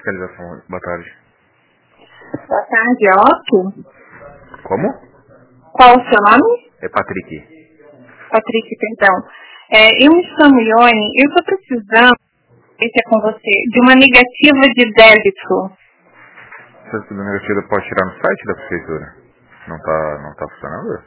Fiscalização, boa tarde. Boa tarde, Otto. Como? Qual o seu nome? É Patrick. Patrick, perdão. Eu me chamo Ione, eu estou precisando, esse é com você, de uma negativa de débito. Essa negativa pode tirar no site da prefeitura? Não tá funcionando?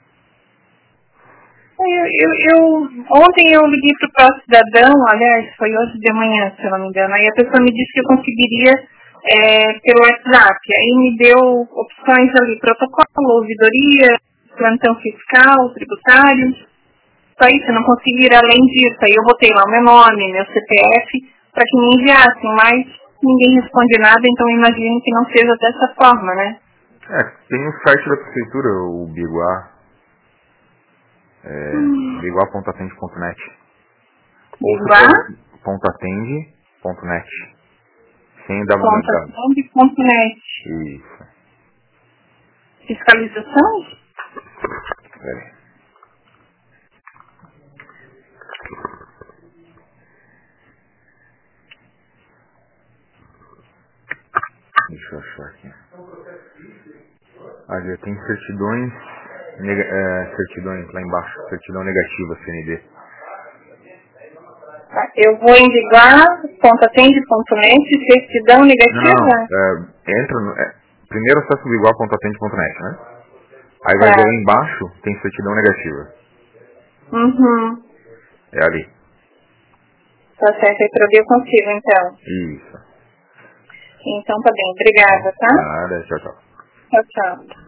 Ontem eu liguei para o Pró Cidadão, aliás, foi hoje de manhã, se eu não me engano, aí a pessoa me disse que eu conseguiria pelo WhatsApp, aí me deu opções ali, protocolo, ouvidoria, plantão fiscal, tributário, só isso, eu não consegui ir além disso, aí eu botei lá o meu nome, meu CPF, para que me enviassem, mas ninguém responde nada, então eu imagino que não seja dessa forma, né? Tem o site da prefeitura, o Biguá, biguá.atende.net. Biguá.atende.net. Sem www. .atende.net. Isso. Fiscalização? Deixa eu achar aqui. Já tem certidões lá embaixo, certidão negativa, CND. Eu vou indicar .atende.net, certidão negativa? Primeiro acessa o igual.atende.net, né? Aí vai ver lá Tá. embaixo, tem certidão negativa. Uhum. É ali. Tá certo, aí pra ver eu consigo, então. Isso. Então tá bem, obrigada, tá? Nada, tchau, tchau. Tchau, tchau.